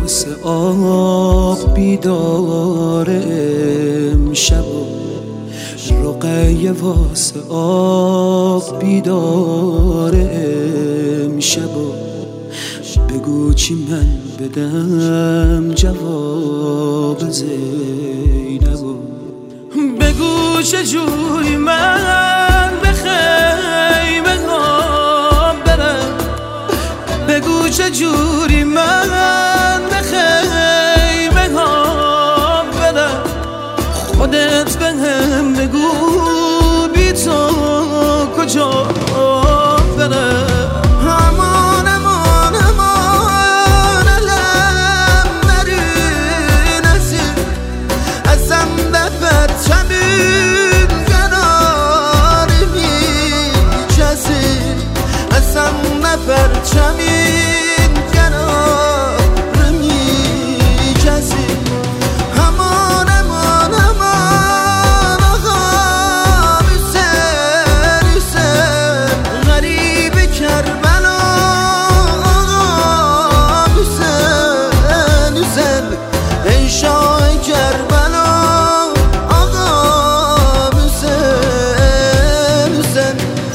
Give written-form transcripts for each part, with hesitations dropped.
واسه آب بیدار امشب و رقیه واسه آب بیدار امشب و بگو چی من بدم جواب زینب و بگو چجوری من به خیمه ها برم، بگو چجوری من به خیمه ها برم، خودت بهم بگو بی تو کجا برم. پرچمین کنار میکسی همان آقا حسین غریب کربلا آقا حسین ای شاه کربلا آقا حسین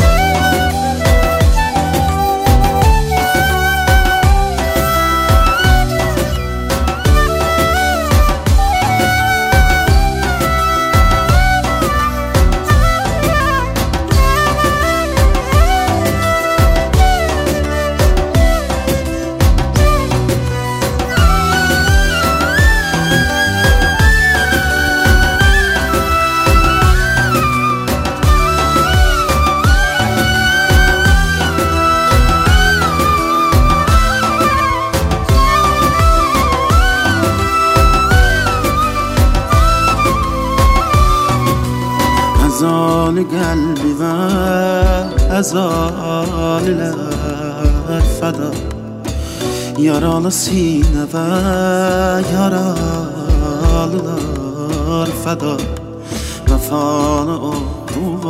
از آن قلبی و از آن لب فدا یاران سینه و یاران فدا وفان او و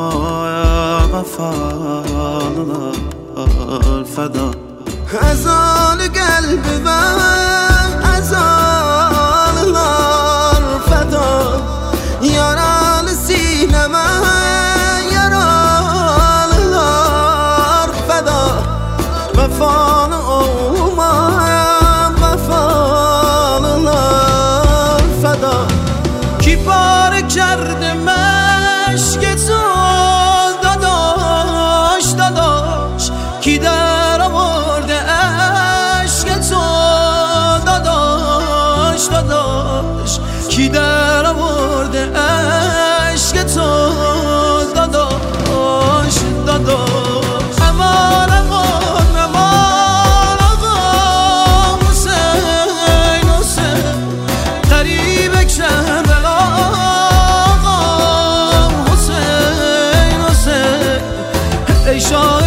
وفان فدا از آن قلبی و از آن فدا یاران سینه و وفان اومم وفان فدا کی پاره کرده مشک تو داداش کی در آورده عشق تو داداش کی در آورده عشق تو داداش ای شاه